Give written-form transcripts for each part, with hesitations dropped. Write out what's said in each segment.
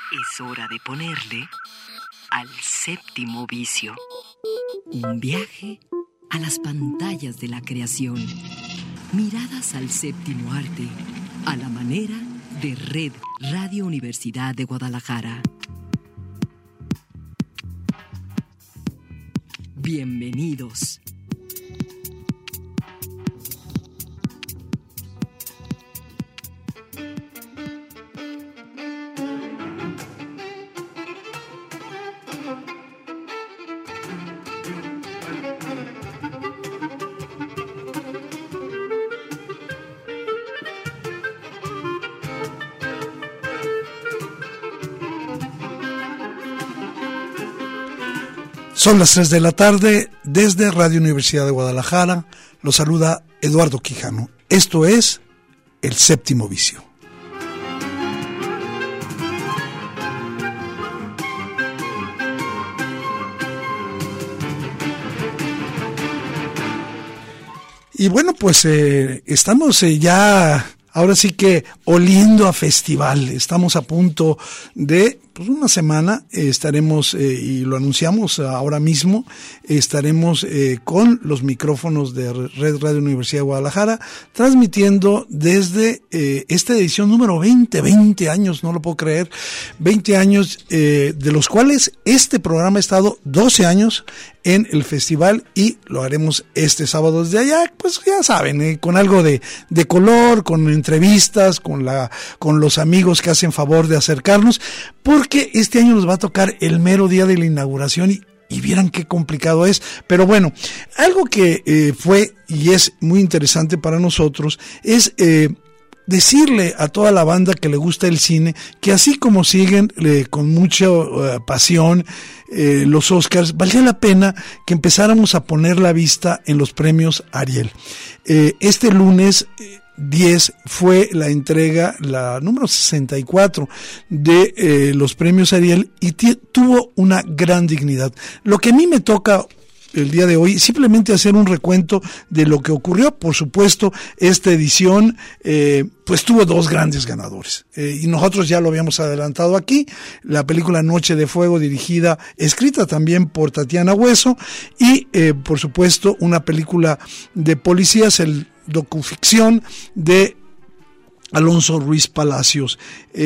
Es hora de ponerle al séptimo vicio. Un viaje a las pantallas de la creación. Miradas al séptimo arte, a la manera de Red Radio Universidad de Guadalajara. Bienvenidos. Son las 3 de la tarde, desde Radio Universidad de Guadalajara, los saluda Eduardo Quijano. Esto es El Séptimo Vicio. Y bueno, pues estamos ya, ahora sí que oliendo a festival. Estamos a punto de una semana, estaremos, y lo anunciamos ahora mismo, estaremos con los micrófonos de Red Radio Universidad de Guadalajara, transmitiendo desde esta edición número 20 años, no lo puedo creer, 20 años, de los cuales este programa ha estado 12 años en el festival y lo haremos este sábado desde allá, pues ya saben, con algo de color, con entrevistas, con los amigos que hacen favor de acercarnos, porque este año nos va a tocar el mero día de la inauguración y vieran qué complicado es. Pero bueno, algo que fue y es muy interesante para nosotros es decirle a toda la banda que le gusta el cine que así como siguen con mucha pasión los Oscars, valía la pena que empezáramos a poner la vista en los premios Ariel. Este lunes 10 fue la entrega, la número 64 de los premios Ariel y tuvo una gran dignidad. Lo que a mí me toca el día de hoy, simplemente hacer un recuento de lo que ocurrió. Por supuesto, esta edición pues tuvo dos grandes ganadores, y nosotros ya lo habíamos adelantado aquí: la película Noche de Fuego, escrita también por Tatiana Hueso, y por supuesto una película de policías, el docuficción de Alonso Ruiz Palacios.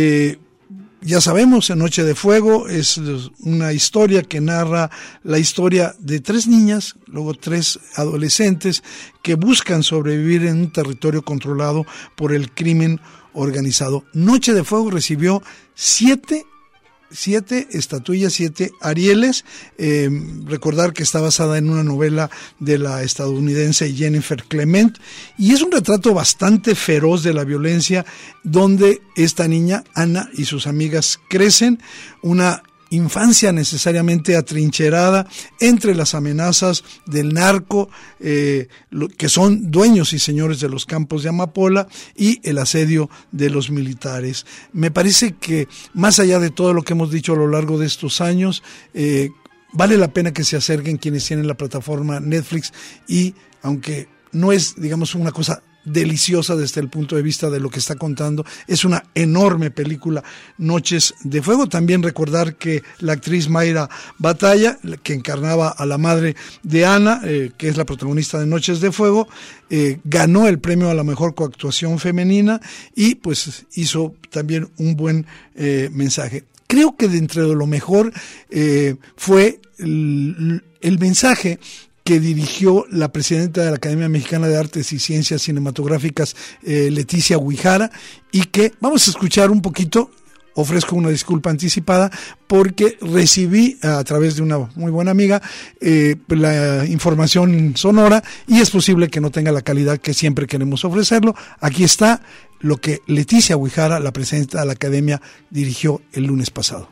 Ya sabemos, en Noche de Fuego es una historia que narra la historia de tres niñas, luego tres adolescentes que buscan sobrevivir en un territorio controlado por el crimen organizado. Noche de Fuego recibió 7 estatuillas, 7 Arieles. Recordar que está basada en una novela de la estadounidense Jennifer Clement, y es un retrato bastante feroz de la violencia, donde esta niña, Ana, y sus amigas crecen una infancia necesariamente atrincherada entre las amenazas del narco, que son dueños y señores de los campos de amapola, y el asedio de los militares. Me parece que más allá de todo lo que hemos dicho a lo largo de estos años, vale la pena que se acerquen quienes tienen la plataforma Netflix, y aunque no es, digamos, una cosa deliciosa desde el punto de vista de lo que está contando, es una enorme película, Noches de Fuego. También recordar que la actriz Mayra Batalla, que encarnaba a la madre de Ana, que es la protagonista de Noches de Fuego, ganó el premio a la mejor coactuación femenina, y pues hizo también un buen mensaje. Creo que dentro de lo mejor fue el mensaje que dirigió la presidenta de la Academia Mexicana de Artes y Ciencias Cinematográficas, Leticia Guijara, y que vamos a escuchar un poquito. Ofrezco una disculpa anticipada porque recibí a través de una muy buena amiga la información sonora, y es posible que no tenga la calidad que siempre queremos ofrecerlo. Aquí está lo que Leticia Guijara, la presidenta de la Academia, dirigió el lunes pasado.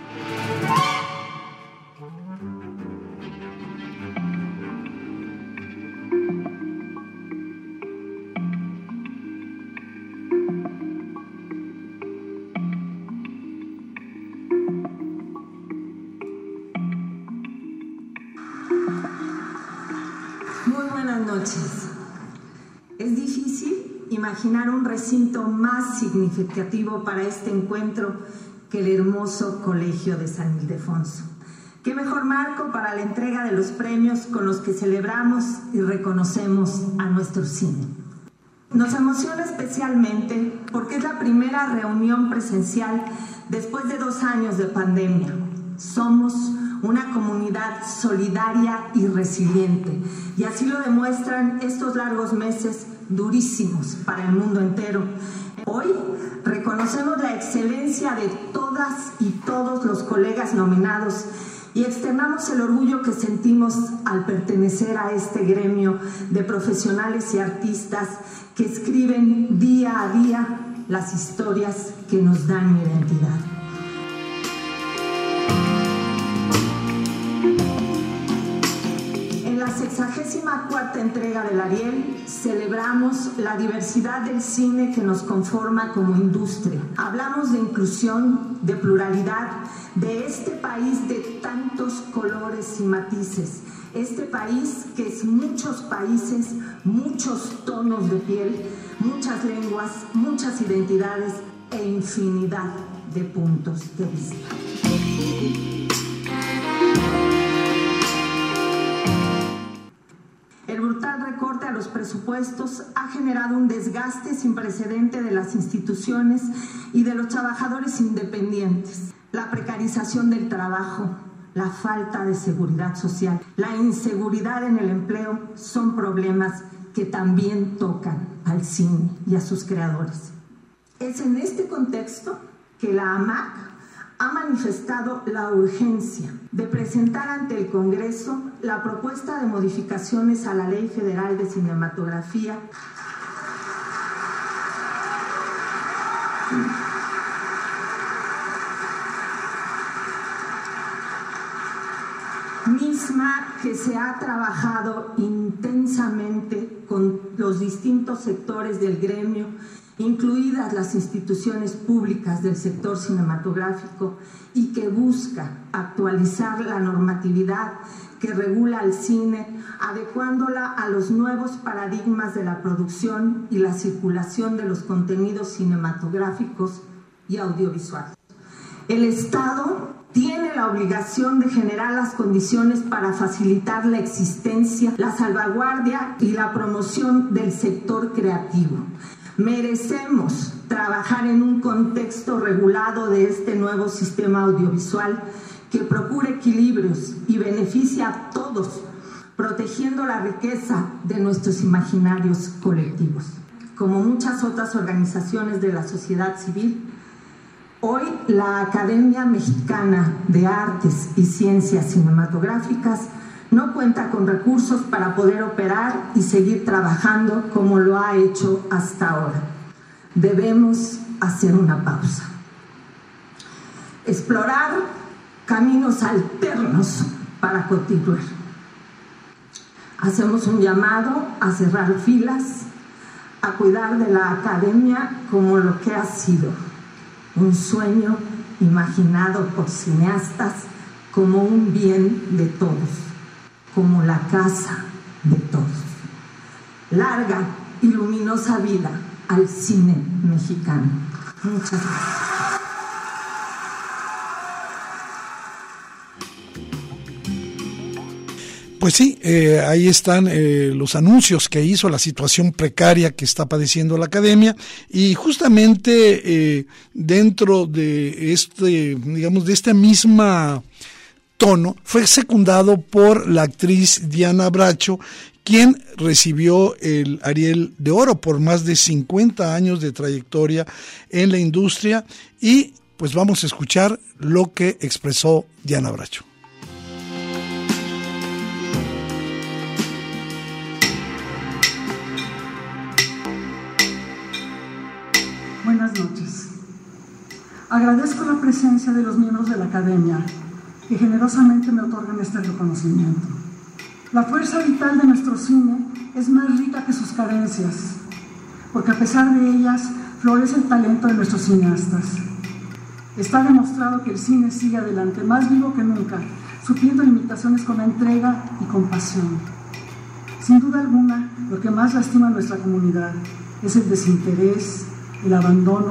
Es difícil imaginar un recinto más significativo para este encuentro que el hermoso Colegio de San Ildefonso. Qué mejor marco para la entrega de los premios con los que celebramos y reconocemos a nuestro cine. Nos emociona especialmente porque es la primera reunión presencial después de 2 años de pandemia. Somos una comunidad solidaria y resiliente, y así lo demuestran estos largos meses durísimos para el mundo entero. Hoy reconocemos la excelencia de todas y todos los colegas nominados y externamos el orgullo que sentimos al pertenecer a este gremio de profesionales y artistas que escriben día a día las historias que nos dan identidad. En la 64ª entrega del Ariel celebramos la diversidad del cine que nos conforma como industria. Hablamos de inclusión, de pluralidad, de este país de tantos colores y matices. Este país que es muchos países, muchos tonos de piel, muchas lenguas, muchas identidades e infinidad de puntos de vista. El brutal recorte a los presupuestos ha generado un desgaste sin precedente de las instituciones y de los trabajadores independientes. La precarización del trabajo, la falta de seguridad social, la inseguridad en el empleo son problemas que también tocan al cine y a sus creadores. Es en este contexto que la AMAC ha manifestado la urgencia de presentar ante el Congreso la propuesta de modificaciones a la Ley Federal de Cinematografía misma que se ha trabajado intensamente con los distintos sectores del gremio, incluidas las instituciones públicas del sector cinematográfico, y que busca actualizar la normatividad que regula el cine, adecuándola a los nuevos paradigmas de la producción y la circulación de los contenidos cinematográficos y audiovisuales. El Estado tiene la obligación de generar las condiciones para facilitar la existencia, la salvaguardia y la promoción del sector creativo. Merecemos trabajar en un contexto regulado de este nuevo sistema audiovisual que procure equilibrios y beneficie a todos, protegiendo la riqueza de nuestros imaginarios colectivos. Como muchas otras organizaciones de la sociedad civil, hoy la Academia Mexicana de Artes y Ciencias Cinematográficas no cuenta con recursos para poder operar y seguir trabajando como lo ha hecho hasta ahora. Debemos hacer una pausa. Explorar caminos alternos para continuar. Hacemos un llamado a cerrar filas, a cuidar de la academia como lo que ha sido, un sueño imaginado por cineastas como un bien de todos, como la casa de todos. Larga y luminosa vida al cine mexicano. Muchas gracias. Pues sí, ahí están los anuncios que hizo, la situación precaria que está padeciendo la academia, y justamente dentro de esta misma tono fue secundado por la actriz Diana Bracho, quien recibió el Ariel de Oro por más de 50 años de trayectoria en la industria, y pues vamos a escuchar lo que expresó Diana Bracho. Buenas noches. Agradezco la presencia de los miembros de la Academia que generosamente me otorgan este reconocimiento. La fuerza vital de nuestro cine es más rica que sus carencias, porque a pesar de ellas florece el talento de nuestros cineastas. Está demostrado que el cine sigue adelante, más vivo que nunca, supliendo limitaciones con entrega y compasión. Sin duda alguna, lo que más lastima a nuestra comunidad es el desinterés, el abandono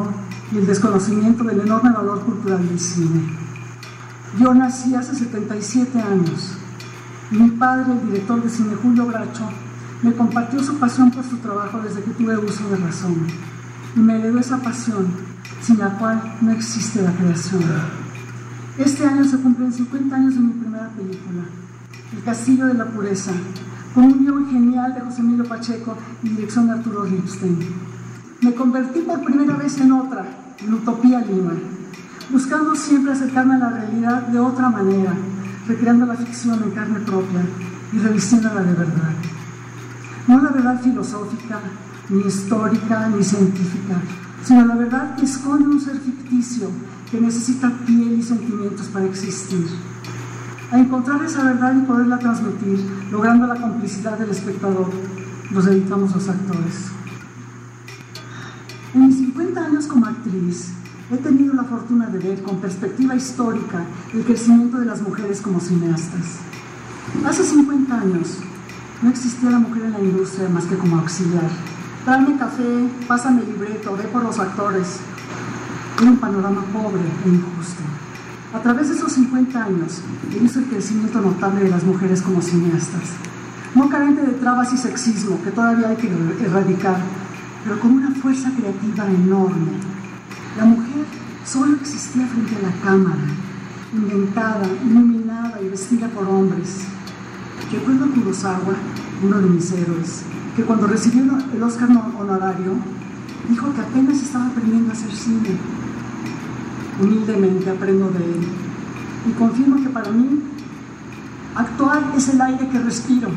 y el desconocimiento del enorme valor cultural del cine. Yo nací hace 77 años y mi padre, el director de cine Julio Bracho, me compartió su pasión por su trabajo desde que tuve uso de razón y me heredó esa pasión sin la cual no existe la creación. Este año se cumplen 50 años de mi primera película, El Castillo de la Pureza, con un guión genial de José Emilio Pacheco y dirección de Arturo Ripstein. Me convertí por primera vez en otra, en Utopía Lima, buscando siempre acercarme a la realidad de otra manera, recreando la ficción en carne propia y revistiéndola de verdad. No la verdad filosófica, ni histórica, ni científica, sino la verdad que esconde un ser ficticio que necesita piel y sentimientos para existir. A encontrar esa verdad y poderla transmitir, logrando la complicidad del espectador, nos dedicamos los actores. En mis 50 años como actriz, he tenido la fortuna de ver con perspectiva histórica el crecimiento de las mujeres como cineastas. Hace 50 años no existía la mujer en la industria más que como auxiliar. Tráeme café, pásame el libreto, ve por los actores. Era un panorama pobre e injusto. A través de esos 50 años he visto el crecimiento notable de las mujeres como cineastas. No carente de trabas y sexismo que todavía hay que erradicar, pero con una fuerza creativa enorme. La mujer solo existía frente a la cámara, inventada, iluminada y vestida por hombres. Recuerdo a Kurosawa, uno de mis héroes, que cuando recibió el Oscar honorario, dijo que apenas estaba aprendiendo a hacer cine. Humildemente aprendo de él y confirmo que para mí actuar es el aire que respiro.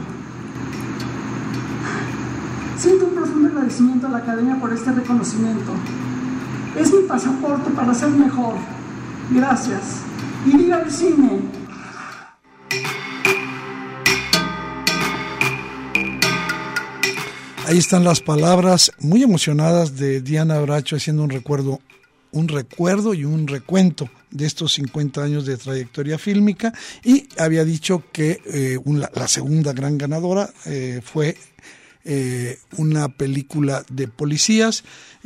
Siento un profundo agradecimiento a la Academia por este reconocimiento. Es mi pasaporte para ser mejor. Gracias. Y viva el cine. Ahí están las palabras muy emocionadas de Diana Bracho haciendo un recuerdo y un recuento de estos 50 años de trayectoria fílmica, y había dicho que la segunda gran ganadora fue una película de policías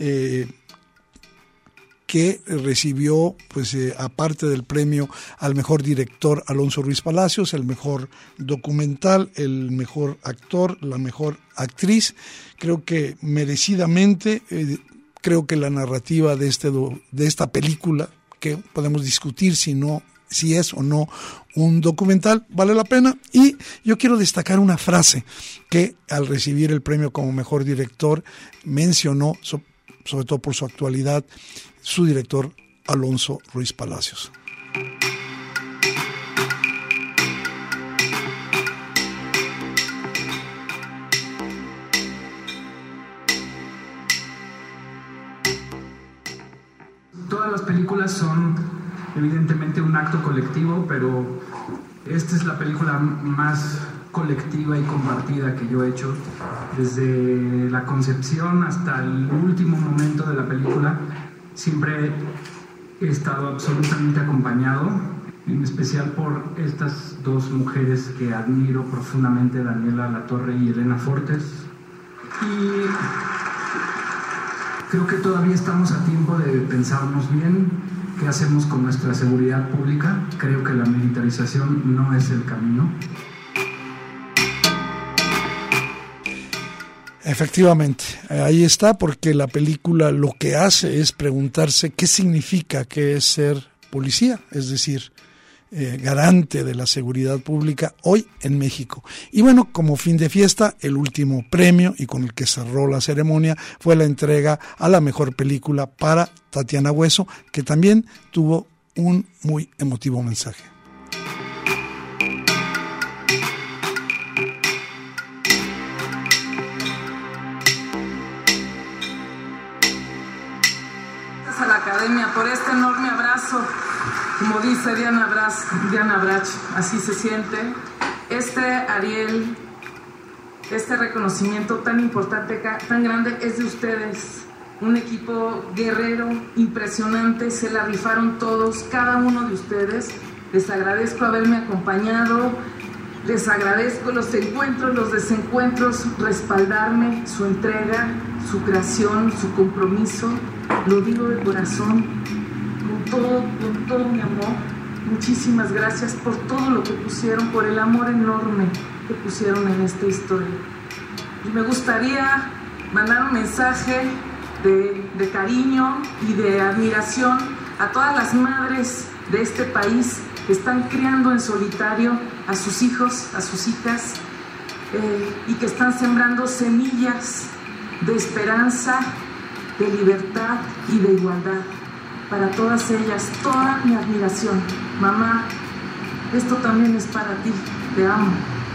que recibió, pues aparte del premio al mejor director Alonso Ruiz Palacios, el mejor documental, el mejor actor, la mejor actriz. Creo que merecidamente. Creo que la narrativa de esta película, que podemos discutir si es o no un documental, vale la pena. Y yo quiero destacar una frase que al recibir el premio como mejor director mencionó, sobre todo por su actualidad, su director Alonso Ruiz Palacios. Todas las películas son evidentemente un acto colectivo, pero esta es la película más colectiva y compartida que yo he hecho. Desde la concepción hasta el último momento de la película, siempre he estado absolutamente acompañado, en especial por estas dos mujeres que admiro profundamente, Daniela Latorre y Elena Fortes. Y creo que todavía estamos a tiempo de pensarnos bien qué hacemos con nuestra seguridad pública. Creo que la militarización no es el camino. Efectivamente, ahí está, porque la película lo que hace es preguntarse qué significa qué es ser policía, es decir, garante de la seguridad pública hoy en México. Y bueno, como fin de fiesta, el último premio y con el que cerró la ceremonia fue la entrega a la mejor película para Tatiana Hueso, que también tuvo un muy emotivo mensaje. Gracias a la Academia por este enorme abrazo. Como dice Diana Brach, así se siente. Ariel, este reconocimiento tan importante, tan grande, es de ustedes. Un equipo guerrero, impresionante, se la rifaron todos, cada uno de ustedes. Les agradezco haberme acompañado Les agradezco los encuentros, los desencuentros, respaldarme, su entrega, su creación, su compromiso. Lo digo de corazón, con todo mi amor. Muchísimas gracias por todo lo que pusieron, por el amor enorme que pusieron en esta historia. Y me gustaría mandar un mensaje de cariño y de admiración a todas las madres de este país que están criando en solitario a sus hijos, a sus hijas, y que están sembrando semillas de esperanza, de libertad y de igualdad. Para todas ellas, toda mi admiración. Mamá, esto también es para ti. Te amo.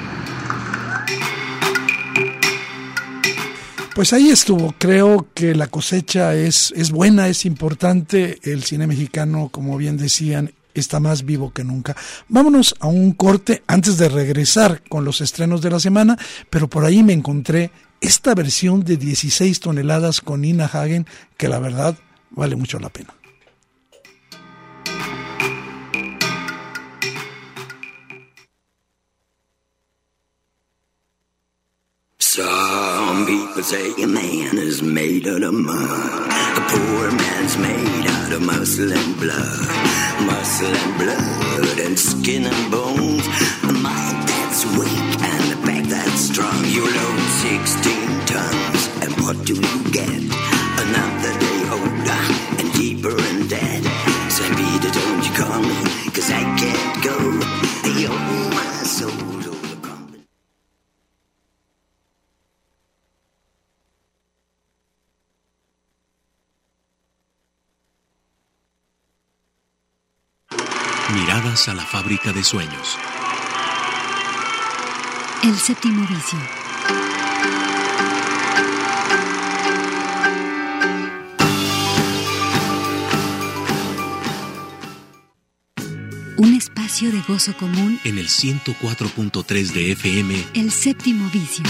Pues ahí estuvo. Creo que la cosecha es buena, es importante. El cine mexicano, como bien decían, está más vivo que nunca. Vámonos a un corte antes de regresar con los estrenos de la semana, pero por ahí me encontré esta versión de 16 toneladas con Nina Hagen, que la verdad vale mucho la pena. Some people say a man is made out of mud. A poor man's made out of muscle and blood. Muscle and blood and skin and bones. A mind that's weak and a back that's strong. You load 16 tons and what do you get? Another day older and deeper and dead. St. Peter, don't you call me, 'cause I can't go. You're my soul. Miradas a la fábrica de sueños. El séptimo vicio. Un espacio de gozo común en el 104.3 de FM. El séptimo vicio.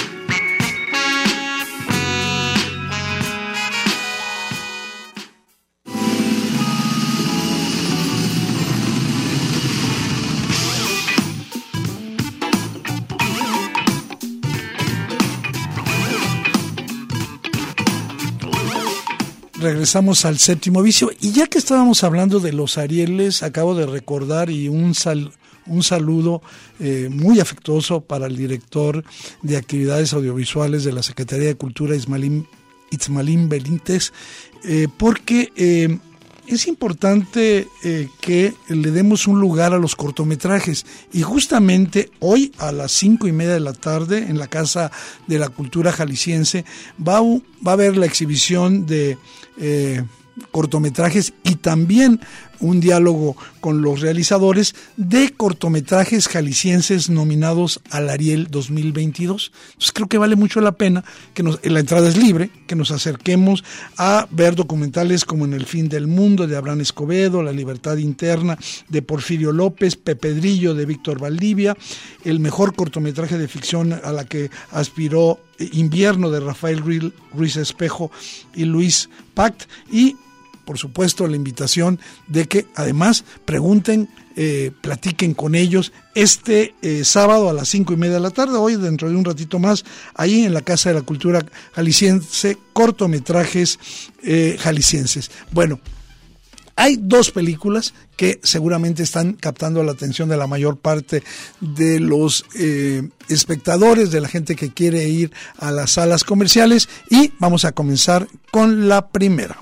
Regresamos al séptimo vicio, y ya que estábamos hablando de los Arieles, acabo de recordar y un saludo muy afectuoso para el director de actividades audiovisuales de la Secretaría de Cultura, Itzmalín Benítez, porque es importante que le demos un lugar a los cortometrajes, y justamente hoy a las 5:30 de la tarde en la Casa de la Cultura Jalisciense va a haber la exhibición de cortometrajes y también un diálogo con los realizadores de cortometrajes jaliscienses nominados al Ariel 2022. Entonces creo que vale mucho la pena que la entrada es libre, que nos acerquemos a ver documentales como En el fin del mundo de Abraham Escobedo, La libertad interna de Porfirio López, Pepedrillo de Víctor Valdivia, el mejor cortometraje de ficción a la que aspiró Invierno de Rafael Ruiz Espejo y Luis Pact, y por supuesto la invitación de que además pregunten, platiquen con ellos este sábado a las 5:30 de la tarde, hoy dentro de un ratito más, ahí en la Casa de la Cultura Jalisciense, cortometrajes jaliscienses. Bueno, hay dos películas que seguramente están captando la atención de la mayor parte de los espectadores, de la gente que quiere ir a las salas comerciales, y vamos a comenzar con la primera.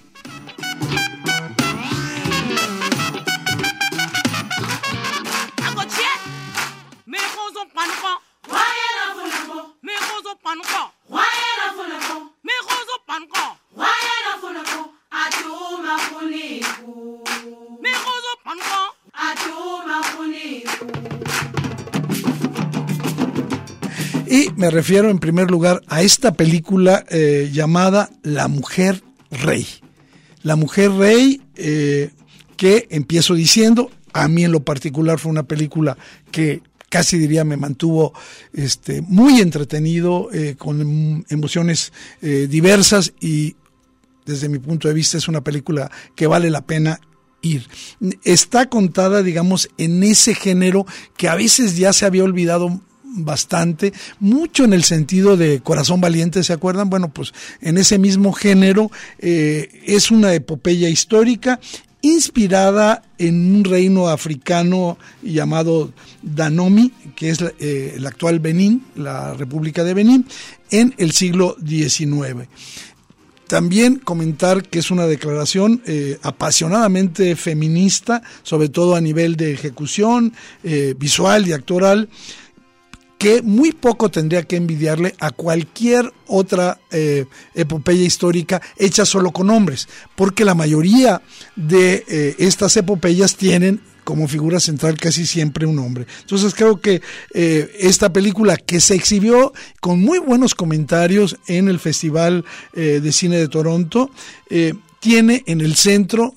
Y me refiero en primer lugar a esta película llamada La Mujer Rey. La Mujer Rey, que empiezo diciendo, a mí en lo particular fue una película que casi diría me mantuvo muy entretenido, con emociones diversas, y desde mi punto de vista es una película que vale la pena ir. Está contada, digamos, en ese género que a veces ya se había olvidado bastante, mucho en el sentido de Corazón Valiente, ¿se acuerdan? Bueno, pues en ese mismo género, es una epopeya histórica inspirada en un reino africano llamado Dahomey, que es el actual Benín, la República de Benín, en el siglo XIX. También comentar que es una declaración apasionadamente feminista, sobre todo a nivel de ejecución visual y actoral, que muy poco tendría que envidiarle a cualquier otra epopeya histórica hecha solo con hombres, porque la mayoría de estas epopeyas tienen como figura central casi siempre un hombre. Entonces creo que esta película, que se exhibió con muy buenos comentarios en el Festival de Cine de Toronto, tiene en el centro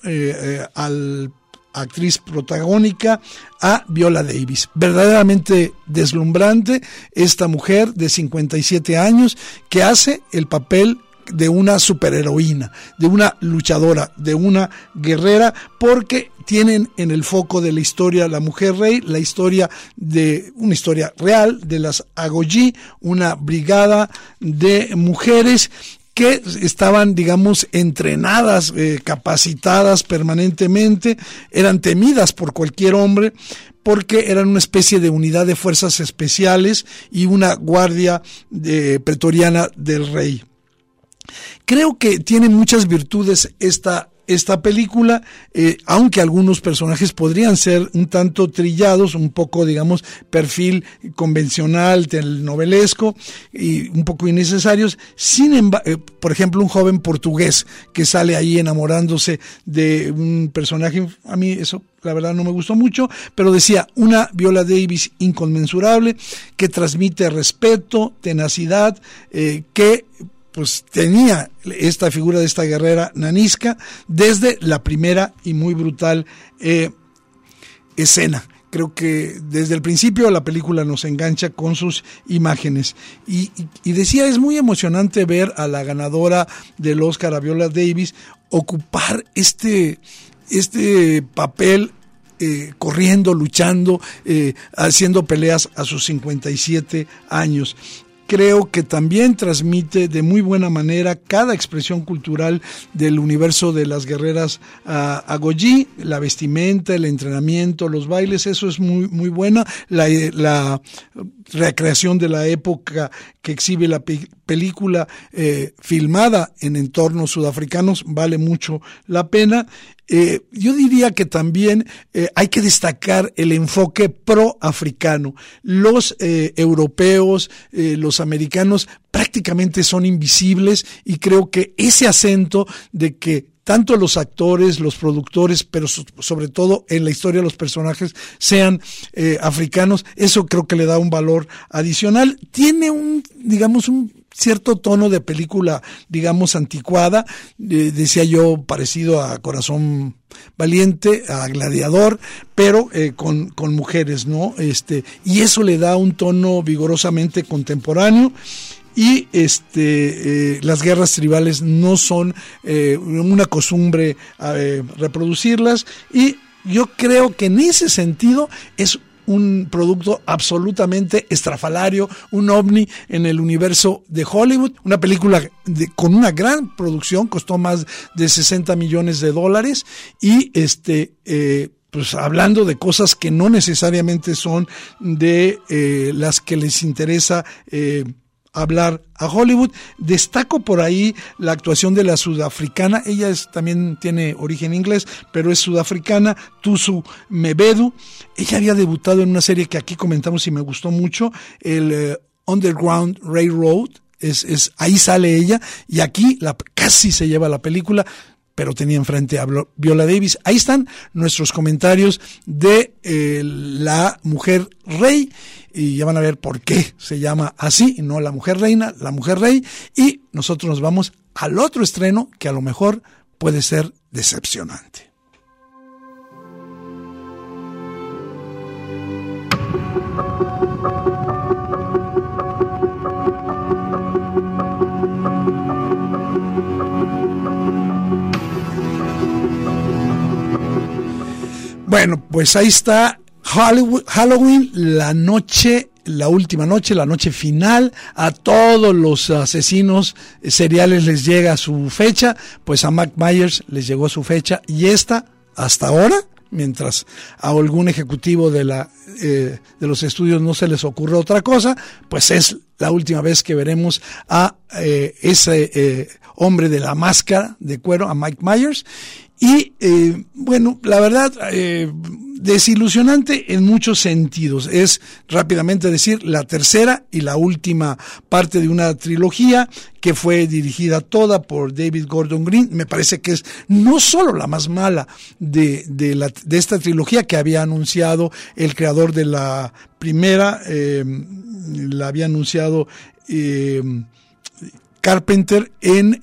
al actriz protagónica, a Viola Davis. Verdaderamente deslumbrante esta mujer de 57 años que hace el papel de una superheroína, de una luchadora, de una guerrera, porque tienen en el foco de la historia La Mujer Rey, la historia de una historia real de las Agojì, una brigada de mujeres que estaban, digamos, entrenadas, capacitadas permanentemente, eran temidas por cualquier hombre, porque eran una especie de unidad de fuerzas especiales y una guardia pretoriana del rey. Creo que tiene muchas virtudes esta película, aunque algunos personajes podrían ser un tanto trillados, un poco, digamos, perfil convencional, telenovelesco y un poco innecesarios. Sin embargo, por ejemplo, un joven portugués que sale ahí enamorándose de un personaje, a mí eso la verdad no me gustó mucho, pero decía, una Viola Davis inconmensurable, que transmite respeto, tenacidad, que pues tenía esta figura de esta guerrera nanisca desde la primera y muy brutal escena. Creo que desde el principio la película nos engancha con sus imágenes. Y decía, es muy emocionante ver a la ganadora del Oscar, a Viola Davis, ocupar este papel corriendo, luchando, haciendo peleas a sus 57 años. Creo que también transmite de muy buena manera cada expresión cultural del universo de las guerreras Agojì, la vestimenta, el entrenamiento, los bailes, eso es muy, muy buena. La recreación de la época que exhibe la película filmada en entornos sudafricanos vale mucho la pena. Yo diría que también hay que destacar el enfoque pro-africano. Los europeos, los americanos prácticamente son invisibles, y creo que ese acento de que tanto los actores, los productores, pero sobre todo en la historia los personajes sean africanos, eso creo que le da un valor adicional. Tiene un cierto tono de película, digamos, anticuada, decía yo, parecido a Corazón Valiente, a Gladiador, pero con mujeres, ¿no? Y eso le da un tono vigorosamente contemporáneo. Y las guerras tribales no son una costumbre reproducirlas, y yo creo que en ese sentido es un producto absolutamente estrafalario, un ovni en el universo de Hollywood, una película con una gran producción, costó más de $60 millones, y pues hablando de cosas que no necesariamente son de las que les interesa hablar a Hollywood. Destaco por ahí la actuación de la sudafricana, ella también tiene origen inglés, pero es sudafricana, Thuso Mbedu. Ella había debutado en una serie que aquí comentamos y me gustó mucho, el Underground Railroad, ahí sale ella, y aquí casi se lleva la película, pero tenía enfrente a Viola Davis. Ahí están nuestros comentarios de La Mujer Rey, y ya van a ver por qué se llama así, y no La Mujer Reina, La Mujer Rey. Y nosotros nos vamos al otro estreno que a lo mejor puede ser decepcionante. Bueno, pues ahí está Halloween, la noche la última noche, la noche final. A todos los asesinos seriales les llega su fecha, pues a Mike Myers les llegó su fecha, y esta, hasta ahora, mientras a algún ejecutivo de los estudios no se les ocurre otra cosa, pues es la última vez que veremos a ese hombre de la máscara de cuero, a Mike Myers. Y bueno, la verdad, desilusionante en muchos sentidos. Es, rápidamente decir, la tercera y la última parte de una trilogía que fue dirigida toda por David Gordon Green. Me parece que es no solo la más mala de esta trilogía que había anunciado el creador de la primera, la había anunciado Carpenter en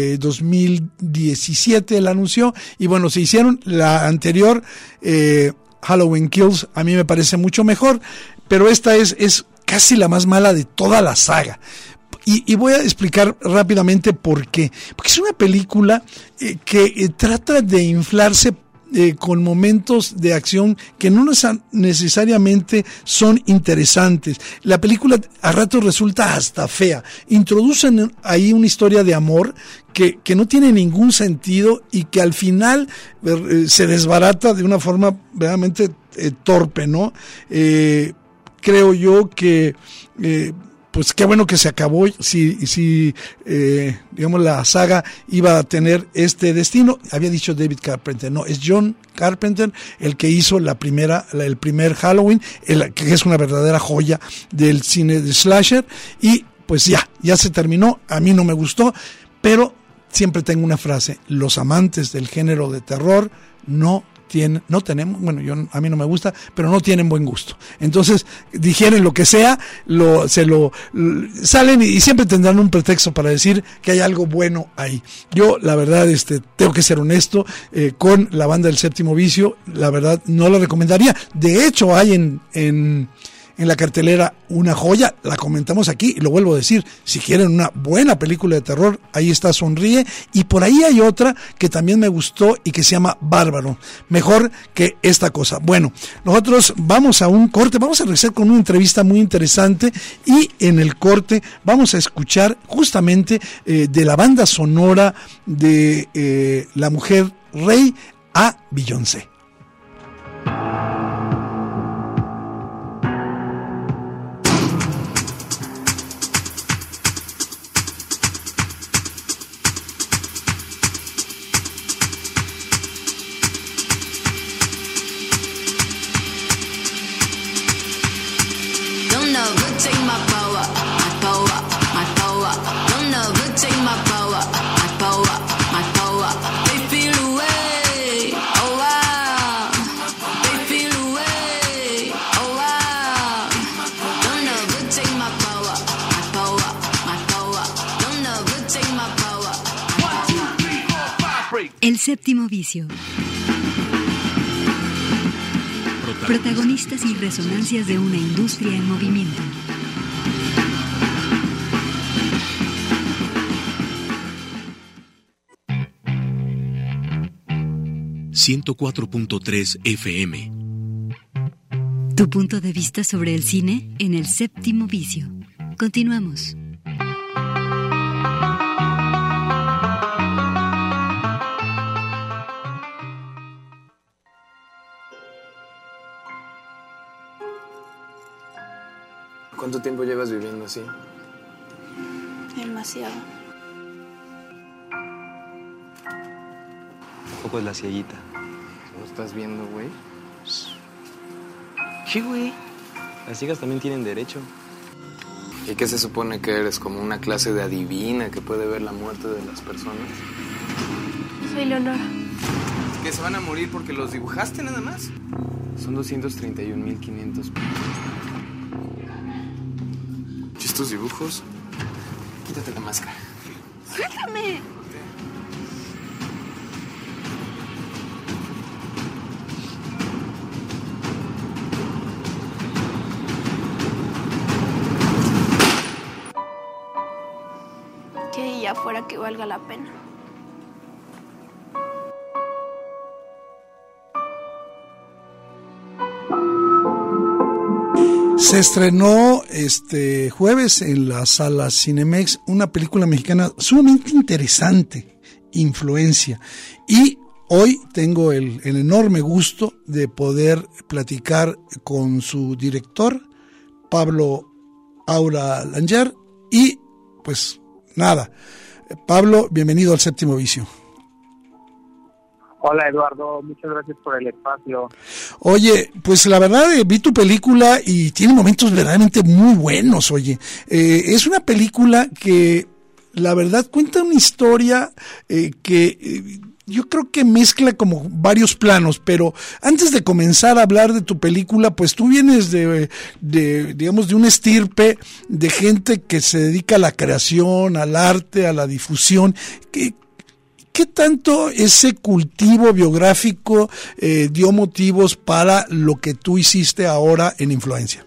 2017, él anunció, y bueno, se hicieron. La anterior, Halloween Kills, a mí me parece mucho mejor, pero esta es casi la más mala de toda la saga. Y voy a explicar rápidamente por qué. Porque es una película que trata de inflarse con momentos de acción que no necesariamente son interesantes. La película a ratos resulta hasta fea. Introducen ahí una historia de amor que no tiene ningún sentido y que al final se desbarata de una forma realmente torpe, ¿no? Creo yo que pues qué bueno que se acabó. Si digamos, la saga iba a tener este destino. Había dicho David Carpenter, no, es John Carpenter el que hizo el primer Halloween, que es una verdadera joya del cine de slasher. Y pues ya se terminó. A mí no me gustó, pero siempre tengo una frase: los amantes del género de terror no tenemos, bueno, a mí no me gusta, pero no tienen buen gusto. Entonces, digieren lo que sea, salen y siempre tendrán un pretexto para decir que hay algo bueno ahí. Yo, la verdad, tengo que ser honesto, con La Banda del Séptimo Vicio, la verdad, no la recomendaría. De hecho, hay en la cartelera una joya, la comentamos aquí y lo vuelvo a decir: si quieren una buena película de terror, ahí está Sonríe, y por ahí hay otra que también me gustó y que se llama Bárbaro, mejor que esta cosa. Bueno, nosotros vamos a un corte, vamos a regresar con una entrevista muy interesante, y en el corte vamos a escuchar justamente de la banda sonora de La Mujer Rey a Beyoncé. El Séptimo Vicio. Protagonistas y resonancias de una industria en movimiento. ...104.3 FM. Tu punto de vista sobre el cine en El Séptimo Vicio. Continuamos. ¿Cuánto tiempo llevas viviendo así? Demasiado. Tampoco es la cieguita. ¿No estás viendo, güey? Sí, güey. Las ciegas también tienen derecho. ¿Y qué se supone que eres? ¿Como una clase de adivina que puede ver la muerte de las personas? Soy Leonora. ¿Que se van a morir porque los dibujaste nada más? Son 231,500. ¿Y estos dibujos? Quítate la máscara. ¡Suéltame! Que ya fuera que valga la pena. Se estrenó este jueves en las salas Cinemex una película mexicana sumamente interesante, Influencia. Y hoy tengo el enorme gusto de poder platicar con su director, Pablo Aura Langer. Y pues nada, Pablo, bienvenido al Séptimo Vicio. Hola Eduardo, muchas gracias por el espacio. Oye, pues la verdad vi tu película y tiene momentos verdaderamente muy buenos, oye. Es una película que la verdad cuenta una historia que yo creo que mezcla como varios planos, pero antes de comenzar a hablar de tu película, pues tú vienes digamos, de un estirpe de gente que se dedica a la creación, al arte, a la difusión. ¿Qué tanto ese cultivo biográfico dio motivos para lo que tú hiciste ahora en Influencia?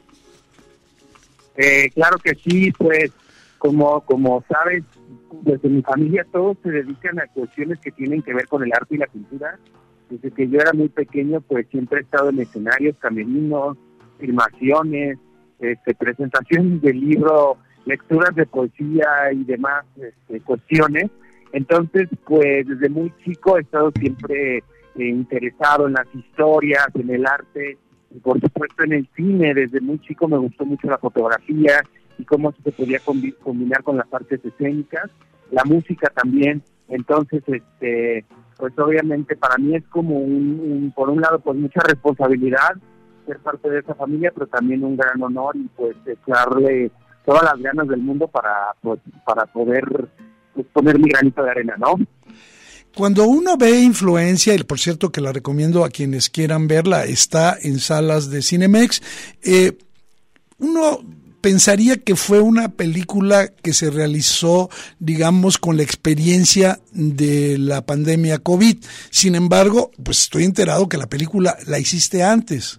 Claro que sí, pues como sabes, desde mi familia todos se dedican a cuestiones que tienen que ver con el arte y la cultura. Desde que yo era muy pequeño, pues siempre he estado en escenarios, camerinos, filmaciones, presentaciones de libros, lecturas de poesía y demás cuestiones. Entonces, pues desde muy chico he estado siempre interesado en las historias, en el arte, y por supuesto en el cine. Desde muy chico me gustó mucho la fotografía y cómo se podía combinar con las artes escénicas, la música también. Entonces, pues obviamente para mí es como por un lado, pues mucha responsabilidad ser parte de esa familia, pero también un gran honor y pues echarle todas las ganas del mundo para poder poner mi granito de arena, ¿no? Cuando uno ve Influencia, y por cierto que la recomiendo a quienes quieran verla, está en salas de Cinemex, uno pensaría que fue una película que se realizó, digamos, con la experiencia de la pandemia COVID. Sin embargo, pues estoy enterado que la película la hiciste antes.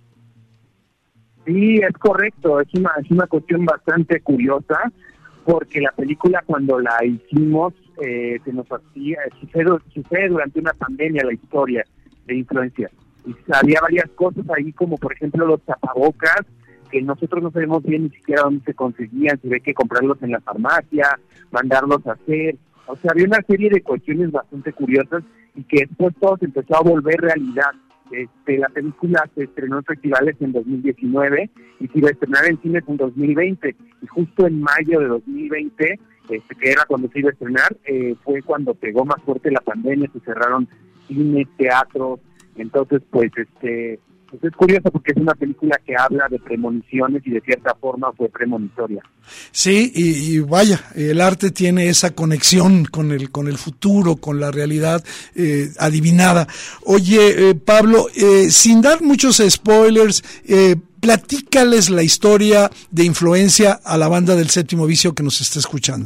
Sí, es correcto, es una cuestión bastante curiosa, porque la película cuando la hicimos se nos hacía, sucede durante una pandemia la historia de Influencia. Y había varias cosas ahí, como por ejemplo los tapabocas, que nosotros no sabemos bien ni siquiera dónde se conseguían, si hay que comprarlos en la farmacia, mandarlos a hacer. O sea, había una serie de cuestiones bastante curiosas y que después todo se empezó a volver realidad. La película se estrenó en festivales en 2019 y se iba a estrenar en cines en 2020. Y justo en mayo de 2020, que era cuando se iba a estrenar, fue cuando pegó más fuerte la pandemia, se cerraron cines, teatros. Entonces, pues es curioso porque es una película que habla de premoniciones y de cierta forma fue premonitoria. Sí, y vaya, el arte tiene esa conexión con el futuro, con la realidad adivinada. Oye, Pablo, sin dar muchos spoilers, platícales la historia de Influencia a la banda del Séptimo Vicio que nos está escuchando.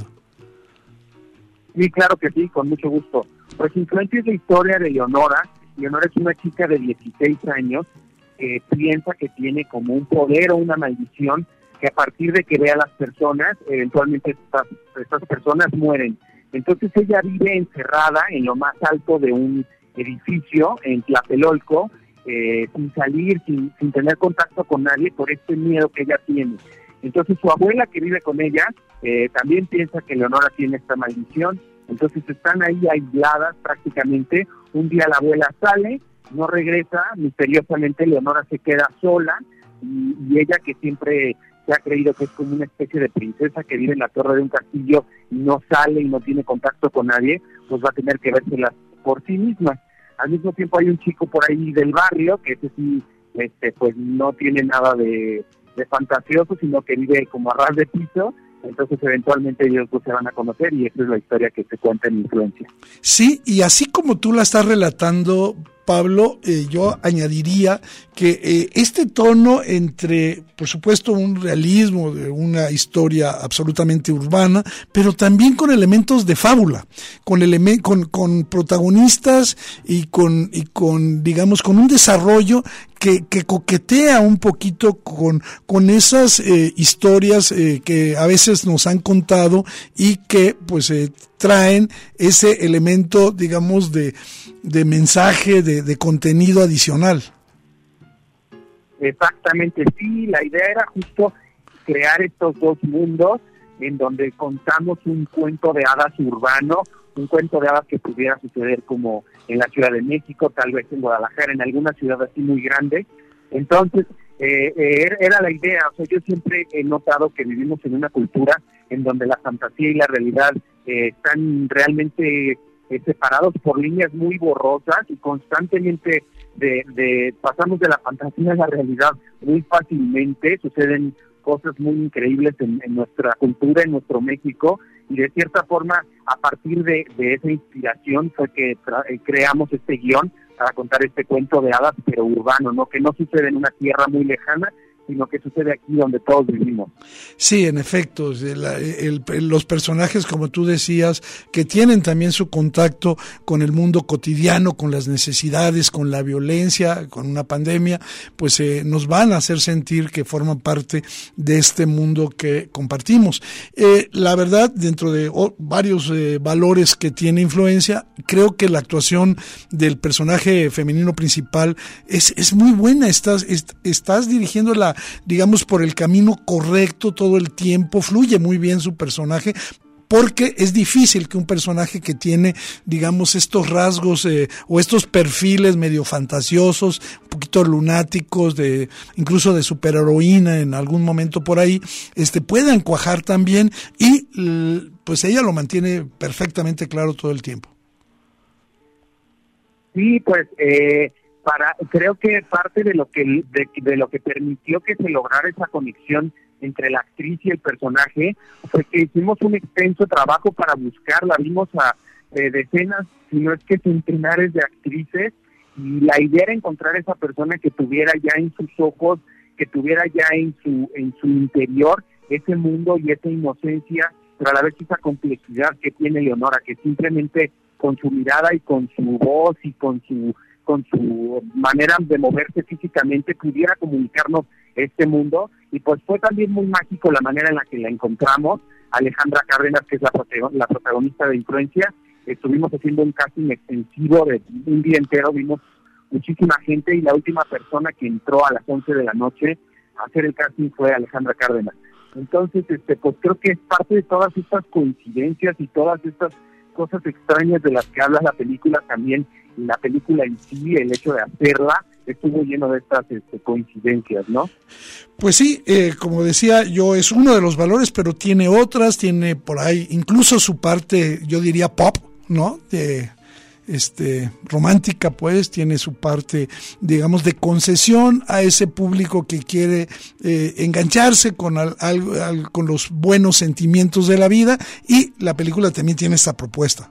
Sí, claro que sí, con mucho gusto. Pues Influencia es la historia de Leonora. Leonora es una chica de 16 años que piensa que tiene como un poder o una maldición, que a partir de que ve a las personas, eventualmente estas personas mueren. Entonces ella vive encerrada en lo más alto de un edificio en Tlatelolco, sin salir, sin tener contacto con nadie por este miedo que ella tiene. Entonces su abuela que vive con ella también piensa que Leonora tiene esta maldición. Entonces están ahí aisladas prácticamente. Un día la abuela sale, no regresa, misteriosamente Leonora se queda sola y ella, que siempre se ha creído que es como una especie de princesa que vive en la torre de un castillo y no sale y no tiene contacto con nadie, pues va a tener que vérselas por sí misma. Al mismo tiempo hay un chico por ahí del barrio que ese sí, pues no tiene nada de fantasioso, sino que vive como a ras de piso. Entonces eventualmente ellos dos se van a conocer y esa es la historia que se cuenta en Influencia. Sí, y así como tú la estás relatando, Pablo, yo añadiría que este tono entre, por supuesto, un realismo de una historia absolutamente urbana, pero también con elementos de fábula, con protagonistas y con digamos, con un desarrollo que coquetea un poquito con esas historias que a veces nos han contado y que pues traen ese elemento, digamos, de mensaje, de contenido adicional. Exactamente, sí, la idea era justo crear estos dos mundos en donde contamos un cuento de hadas urbano, un cuento de hadas que pudiera suceder como en la Ciudad de México, tal vez en Guadalajara, en alguna ciudad así muy grande. Entonces, era la idea. O sea, yo siempre he notado que vivimos en una cultura en donde la fantasía y la realidad están realmente separados por líneas muy borrosas y constantemente pasamos de la fantasía a la realidad muy fácilmente. Suceden cosas muy increíbles en nuestra cultura, en nuestro México, y de cierta forma, a partir de esa inspiración fue que creamos este guión para contar este cuento de hadas, pero urbano, ¿no? Que no sucede en una tierra muy lejana, sino que sucede aquí donde todos vivimos. Sí, en efecto, los personajes, como tú decías, que tienen también su contacto con el mundo cotidiano, con las necesidades, con la violencia, con una pandemia, pues nos van a hacer sentir que forman parte de este mundo que compartimos. La verdad, dentro de varios valores que tiene Influencia, creo que la actuación del personaje femenino principal es muy buena. Estás dirigiéndola, digamos, por el camino correcto todo el tiempo, fluye muy bien su personaje, porque es difícil que un personaje que tiene, digamos, estos rasgos o estos perfiles medio fantasiosos, un poquito lunáticos, incluso de superheroína en algún momento por ahí, puedan cuajar también, y pues ella lo mantiene perfectamente claro todo el tiempo. Sí, pues creo que parte de lo que permitió que se lograra esa conexión entre la actriz y el personaje fue que hicimos un extenso trabajo para buscarla. Vimos a decenas, si no es que centenares de actrices, y la idea era encontrar esa persona que tuviera ya en sus ojos, que tuviera ya en su interior ese mundo y esa inocencia, pero a la vez esa complejidad que tiene Leonora, que simplemente con su mirada y con su voz y con su manera de moverse físicamente pudiera comunicarnos este mundo. Y pues fue también muy mágico la manera en la que la encontramos. Alejandra Cárdenas, que es la protagonista de Influencia, estuvimos haciendo un casting extensivo de un día entero, vimos muchísima gente, y la última persona que entró a las 11 de la noche a hacer el casting fue Alejandra Cárdenas. Entonces, pues creo que es parte de todas estas coincidencias y todas estas cosas extrañas de las que habla la película. También la película en sí, el hecho de hacerla, estuvo lleno de estas coincidencias, ¿no? Pues sí, como decía yo, es uno de los valores, pero tiene otras, tiene por ahí incluso su parte, yo diría pop, ¿no? Romántica, pues, tiene su parte, digamos, de concesión a ese público que quiere engancharse con los buenos sentimientos de la vida, y la película también tiene esta propuesta.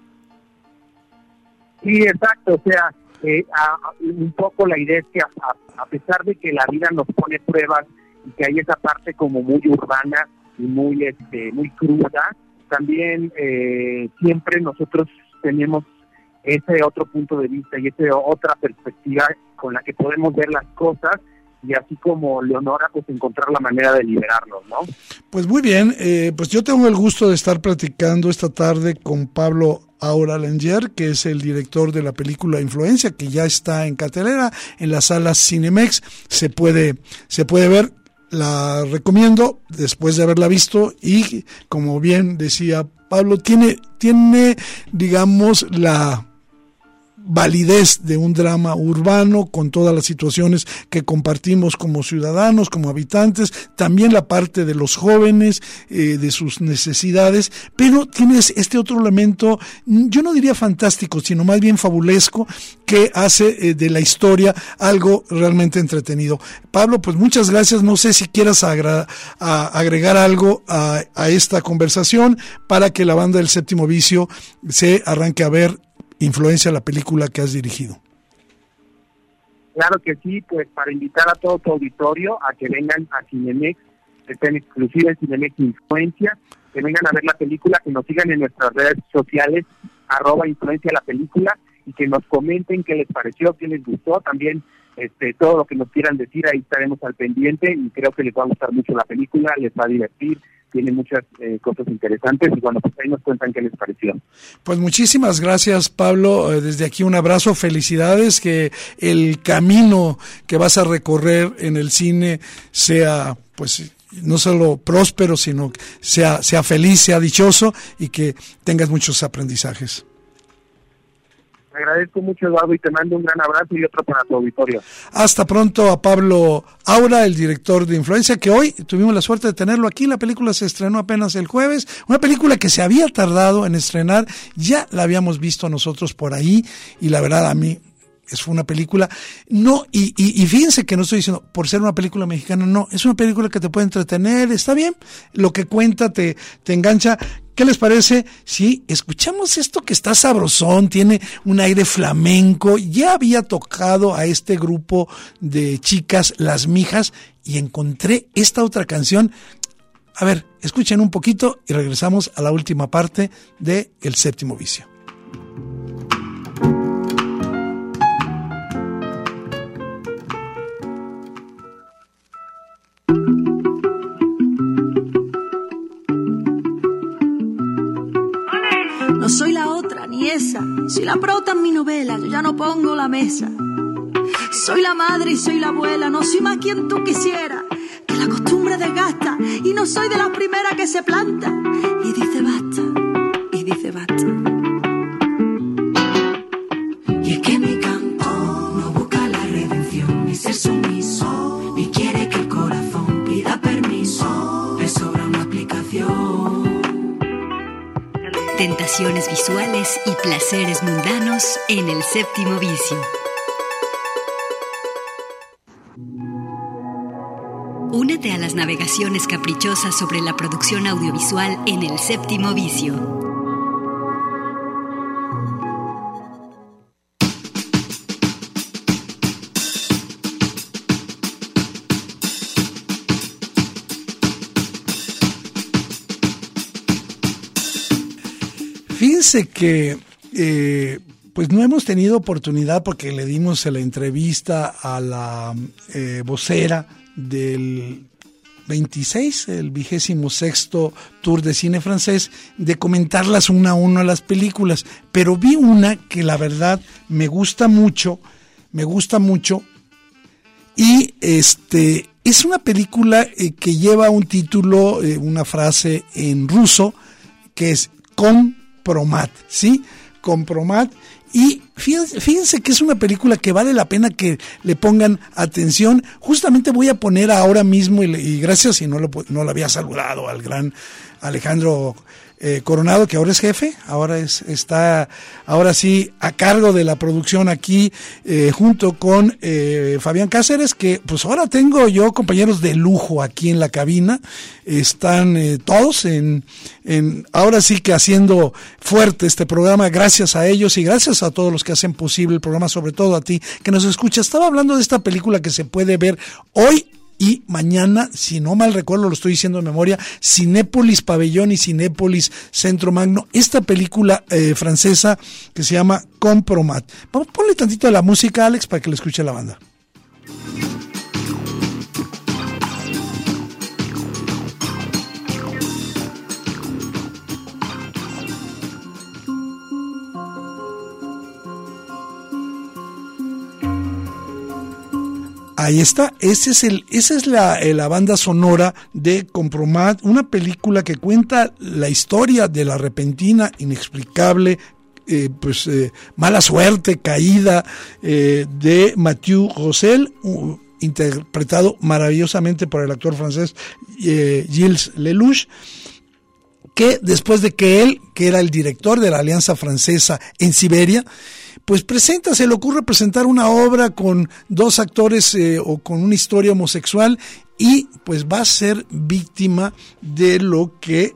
Sí, exacto, o sea, un poco la idea es que a pesar de que la vida nos pone pruebas y que hay esa parte como muy urbana y muy cruda, también siempre nosotros tenemos ese otro punto de vista y esa otra perspectiva con la que podemos ver las cosas, y así como Leonora, pues encontrar la manera de liberarnos, ¿no? Pues muy bien, pues yo tengo el gusto de estar platicando esta tarde con Pablo Auralenger, que es el director de la película Influencia, que ya está en cartelera en las salas Cinemex. Se puede ver, la recomiendo después de haberla visto, y como bien decía Pablo, tiene digamos la validez de un drama urbano con todas las situaciones que compartimos como ciudadanos, como habitantes, también la parte de los jóvenes, de sus necesidades, pero tienes este otro elemento, yo no diría fantástico, sino más bien fabulesco, que hace de la historia algo realmente entretenido. Pablo, pues muchas gracias. No sé si quieras agregar algo a esta conversación para que la banda del Séptimo Vicio se arranque a ver Influencia, la película que has dirigido. Claro que sí, pues para invitar a todo tu auditorio a que vengan a Cinemex, que estén exclusiva en Cinemex Influencia, que vengan a ver la película, que nos sigan en nuestras redes sociales, @Influencia la película, y que nos comenten qué les pareció, qué les gustó, también todo lo que nos quieran decir, ahí estaremos al pendiente, y creo que les va a gustar mucho la película, les va a divertir, tiene muchas cosas interesantes y bueno, pues ahí nos cuentan qué les pareció. Pues muchísimas gracias, Pablo. Desde aquí un abrazo, felicidades, que el camino que vas a recorrer en el cine sea, pues, no solo próspero, sino que sea feliz, sea dichoso y que tengas muchos aprendizajes. Te agradezco mucho, Eduardo, y te mando un gran abrazo y otro para tu auditorio. Hasta pronto a Pablo Aura, el director de Influencia, que hoy tuvimos la suerte de tenerlo aquí. La película se estrenó apenas el jueves, una película que se había tardado en estrenar, ya la habíamos visto nosotros por ahí, y la verdad a mí fue una película, no, y fíjense que no estoy diciendo por ser una película mexicana, no, es una película que te puede entretener, está bien, lo que cuenta te engancha. ¿Qué les parece si escuchamos esto que está sabrosón, tiene un aire flamenco? Ya había tocado a este grupo de chicas, Las Mijas, y encontré esta otra canción. A ver, escuchen un poquito y regresamos a la última parte de El Séptimo Vicio. No soy la otra ni esa, soy la prota en mi novela, yo ya no pongo la mesa. Soy la madre y soy la abuela, no soy más quien tú quisieras, que la costumbre desgasta, y no soy de las primeras que se planta y dice basta, y dice basta. Y es que mi canto no busca la redención, ni ser sumiso, ni quiere que el corazón pida permiso, le sobra una explicación. Tentaciones visuales y placeres mundanos en El Séptimo Vicio. Únete a las navegaciones caprichosas sobre la producción audiovisual en El Séptimo Vicio. Fíjense que pues no hemos tenido oportunidad, porque le dimos la entrevista a la vocera del 26, el 26º Tour de Cine Francés, de comentarlas una a una las películas, pero vi una que la verdad me gusta mucho, y es una película que lleva un título, una frase en ruso, que es Compromat, ¿sí? Compromat. Y fíjense que es una película que vale la pena que le pongan atención. Justamente voy a poner ahora mismo, y gracias, si no lo había saludado al gran Alejandro Coronado, que ahora es jefe, está ahora sí a cargo de la producción aquí, junto con Fabián Cáceres, que pues ahora tengo yo compañeros de lujo aquí en la cabina. Están todos ahora sí que haciendo fuerte este programa, gracias a ellos y gracias a todos los que hacen posible el programa, sobre todo a ti que nos escucha. Estaba hablando de esta película que se puede ver hoy y mañana, si no mal recuerdo, lo estoy diciendo de memoria, Cinépolis Pabellón y Cinépolis Centro Magno, esta película francesa que se llama Compromat. Vamos, ponle tantito de la música, Alex, para que le escuche la banda. Ahí está, esa es la banda sonora de Compromat, una película que cuenta la historia de la repentina, inexplicable, mala suerte, caída de Mathieu Roussel, interpretado maravillosamente por el actor francés Gilles Lelouch, que después de que él, que era el director de la Alianza Francesa en Siberia, pues se le ocurre presentar una obra con dos actores o con una historia homosexual, y pues va a ser víctima de lo que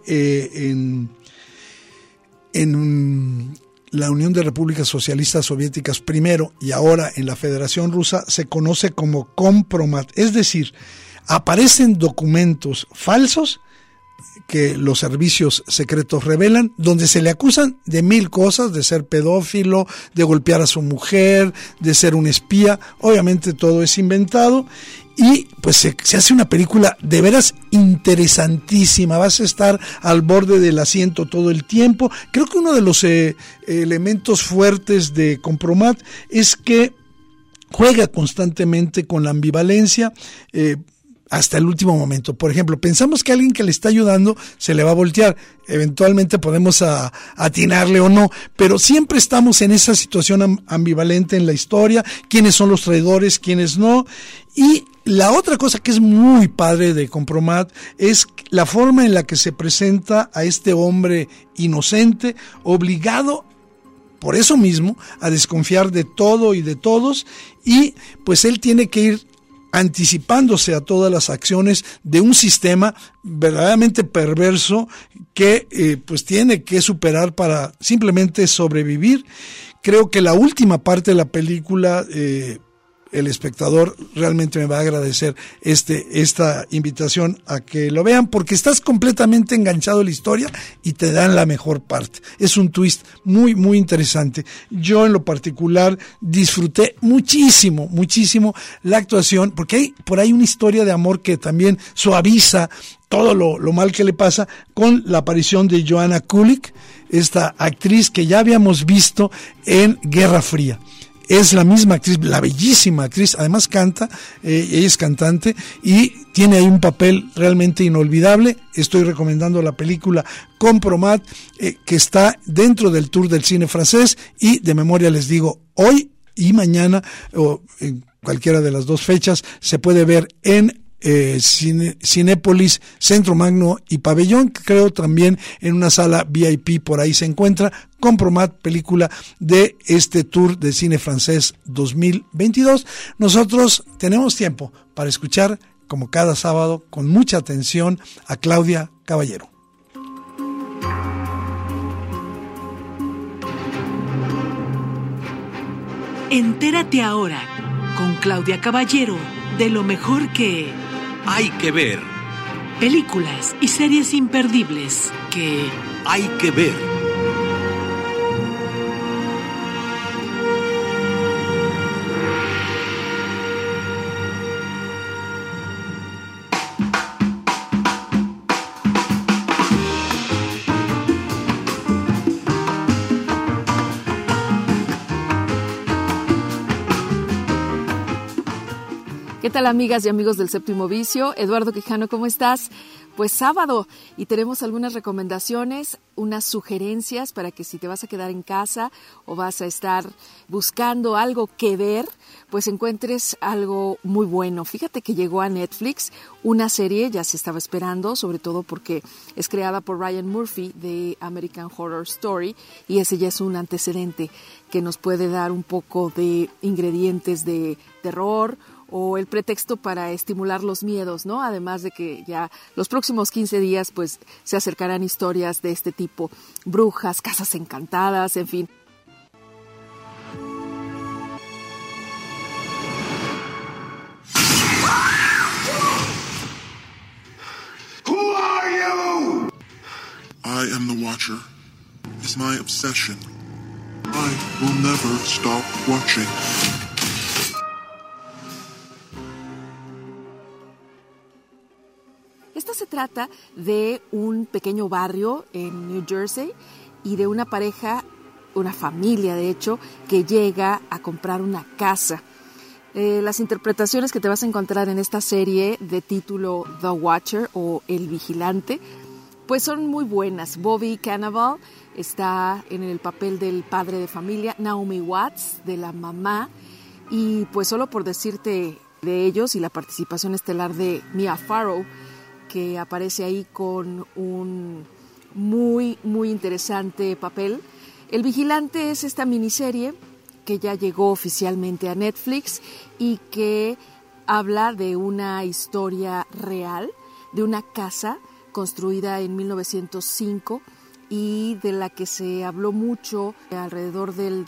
en la Unión de Repúblicas Socialistas Soviéticas primero y ahora en la Federación Rusa se conoce como Compromat, es decir, aparecen documentos falsos que los servicios secretos revelan, donde se le acusan de 1000 cosas, de ser pedófilo, de golpear a su mujer, de ser un espía. Obviamente todo es inventado. Y pues se hace una película de veras interesantísima, vas a estar al borde del asiento todo el tiempo. Creo que uno de los elementos fuertes de Compromat es que juega constantemente con la ambivalencia, hasta el último momento. Por ejemplo, pensamos que alguien que le está ayudando se le va a voltear. Eventualmente podemos atinarle o no, pero siempre estamos en esa situación ambivalente en la historia, quiénes son los traidores, quiénes no. Y la otra cosa que es muy padre de Compromat es la forma en la que se presenta a este hombre inocente, obligado por eso mismo a desconfiar de todo y de todos, y pues él tiene que ir anticipándose a todas las acciones de un sistema verdaderamente perverso que pues tiene que superar para simplemente sobrevivir. Creo que la última parte de la película, el espectador realmente me va a agradecer esta invitación a que lo vean, porque estás completamente enganchado a la historia y te dan la mejor parte. Es un twist muy, muy interesante. Yo en lo particular disfruté muchísimo la actuación, porque hay por ahí una historia de amor que también suaviza todo lo mal que le pasa, con la aparición de Joanna Kulig, esta actriz que ya habíamos visto en Guerra Fría. Es la misma actriz, la bellísima actriz, además canta, ella es cantante y tiene ahí un papel realmente inolvidable. Estoy recomendando la película Compromat, que está dentro del Tour del Cine Francés, y de memoria les digo, hoy y mañana, o en cualquiera de las dos fechas, se puede ver en Cinépolis, Centro Magno y Pabellón, que creo también en una sala VIP por ahí se encuentra. Compromat, película de este Tour de Cine Francés 2022. Nosotros tenemos tiempo para escuchar, como cada sábado, con mucha atención, a Claudia Caballero. Entérate ahora, con Claudia Caballero, de lo mejor que hay que ver. Películas y series imperdibles que hay que ver. ¿Qué tal, amigas y amigos del Séptimo Vicio? Eduardo Quijano, ¿cómo estás? Pues sábado, y tenemos algunas recomendaciones, unas sugerencias para que si te vas a quedar en casa o vas a estar buscando algo que ver, pues encuentres algo muy bueno. Fíjate que llegó a Netflix una serie, ya se estaba esperando, sobre todo porque es creada por Ryan Murphy de American Horror Story, y ese ya es un antecedente que nos puede dar un poco de ingredientes de terror o el pretexto para estimular los miedos, ¿no? Además de que ya los próximos 15 días pues se acercarán historias de este tipo, brujas, casas encantadas, en fin. Who are you? I am the Watcher. It's my obsession. I will never stop watching. Esto se trata de un pequeño barrio en New Jersey y de una pareja, una familia de hecho, que llega a comprar una casa. Las interpretaciones que te vas a encontrar en esta serie de título The Watcher o El Vigilante, pues son muy buenas. Bobby Cannavale está en el papel del padre de familia, Naomi Watts de la mamá, y pues solo por decirte de ellos y la participación estelar de Mia Farrow, que aparece ahí con un muy, muy interesante papel. El Vigilante es esta miniserie que ya llegó oficialmente a Netflix y que habla de una historia real, de una casa construida en 1905 y de la que se habló mucho alrededor del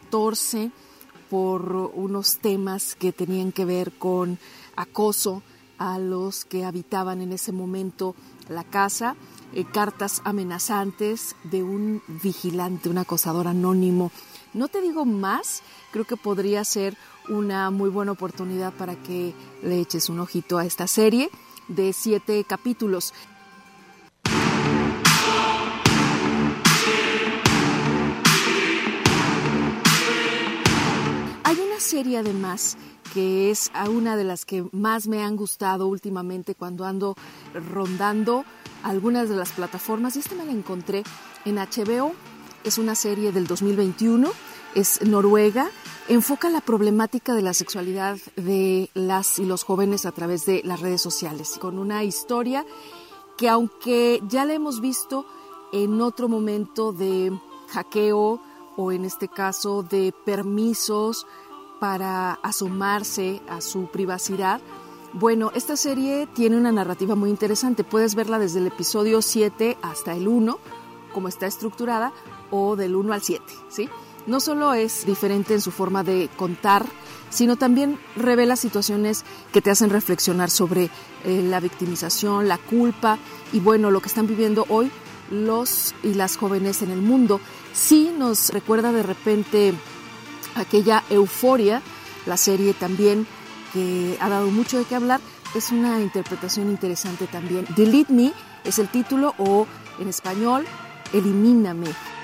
2014 por unos temas que tenían que ver con acoso a los que habitaban en ese momento la casa, cartas amenazantes de un vigilante, un acosador anónimo. No te digo más, creo que podría ser una muy buena oportunidad para que le eches un ojito a esta serie de 7 capítulos. Hay una serie además que es una de las que más me han gustado últimamente cuando ando rondando algunas de las plataformas, y me la encontré en HBO. Es una serie del 2021, es noruega, enfoca la problemática de la sexualidad de las y los jóvenes a través de las redes sociales, con una historia que, aunque ya la hemos visto en otro momento de hackeo o en este caso de permisos para asomarse a su privacidad, bueno, esta serie tiene una narrativa muy interesante. Puedes verla desde el episodio 7 hasta el 1, como está estructurada, o del 1 al 7, ¿sí? No solo es diferente en su forma de contar, sino también revela situaciones que te hacen reflexionar sobre la victimización, la culpa y, bueno, lo que están viviendo hoy los y las jóvenes en el mundo. Sí nos recuerda de repente aquella euforia, la serie también, que ha dado mucho de qué hablar. Es una interpretación interesante también. Delete Me es el título, o en español, Elimíname.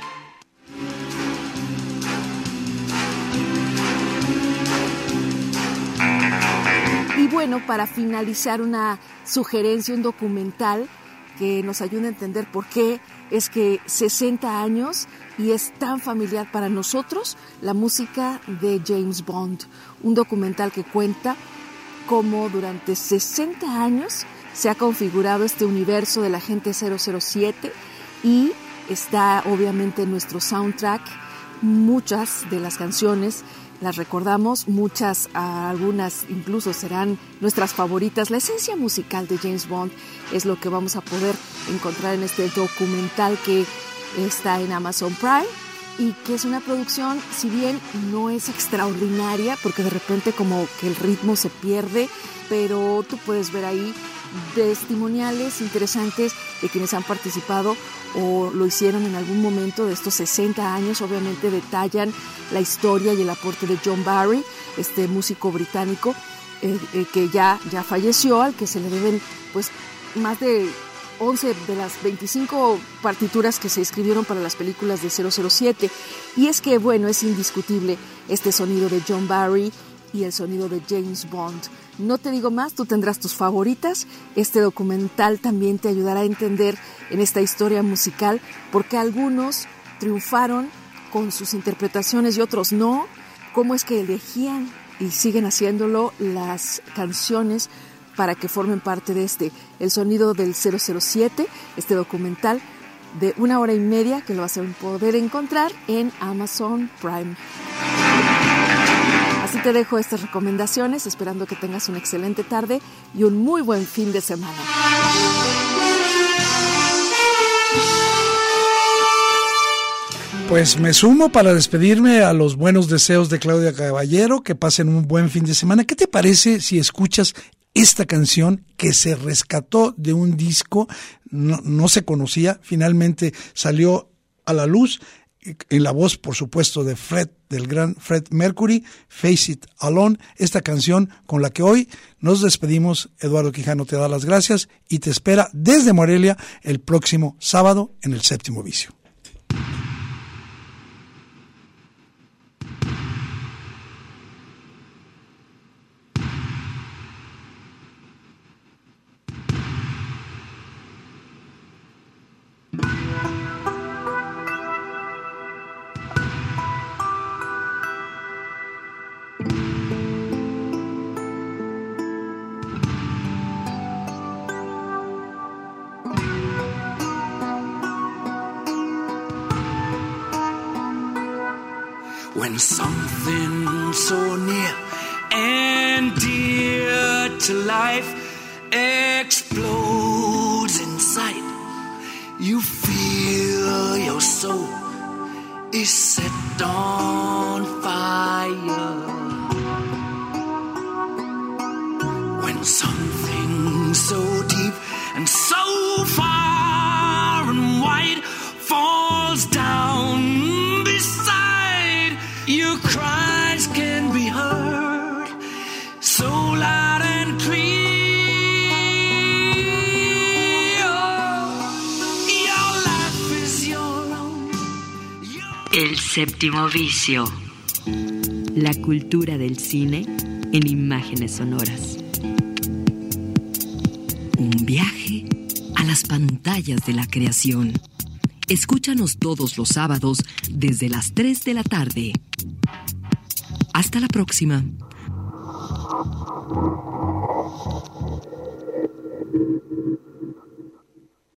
Y bueno, para finalizar, una sugerencia, un documental que nos ayude a entender por qué es que 60 años y es tan familiar para nosotros la música de James Bond. Un documental que cuenta cómo durante 60 años se ha configurado este universo del agente 007, y está obviamente en nuestro soundtrack. Muchas de las canciones las recordamos, algunas incluso serán nuestras favoritas. La esencia musical de James Bond es lo que vamos a poder encontrar en este documental que está en Amazon Prime, y que es una producción, si bien no es extraordinaria, porque de repente como que el ritmo se pierde, pero tú puedes ver ahí testimoniales interesantes de quienes han participado o lo hicieron en algún momento de estos 60 años. Obviamente detallan la historia y el aporte de John Barry, este músico británico que ya falleció, al que se le deben pues más de 11 de las 25 partituras que se escribieron para las películas de 007. Y es que, bueno, es indiscutible este sonido de John Barry y el sonido de James Bond. No te digo más, tú tendrás tus favoritas. Este documental también te ayudará a entender en esta historia musical por qué algunos triunfaron con sus interpretaciones y otros no, cómo es que elegían y siguen haciéndolo las canciones para que formen parte de el sonido del 007, este documental de 1 hora y media que lo vas a poder encontrar en Amazon Prime. Así te dejo estas recomendaciones, esperando que tengas una excelente tarde y un muy buen fin de semana. Pues me sumo para despedirme a los buenos deseos de Claudia Caballero, que pasen un buen fin de semana. ¿Qué te parece si escuchas esta canción que se rescató de un disco, no se conocía, finalmente salió a la luz, en la voz, por supuesto, del gran Fred Mercury, Face It Alone, esta canción con la que hoy nos despedimos? Eduardo Quijano te da las gracias y te espera desde Morelia el próximo sábado en el Séptimo Vicio. When something so near and dear to life explodes inside, you feel your soul is set on fire. When something so deep and so far and wide falls down beside your cries can be heard so loud and clear. Your life is your own. El séptimo vicio. La cultura del cine en imágenes sonoras. Un viaje a las pantallas de la creación. Escúchanos todos los sábados desde las 3 de la tarde. Hasta la próxima.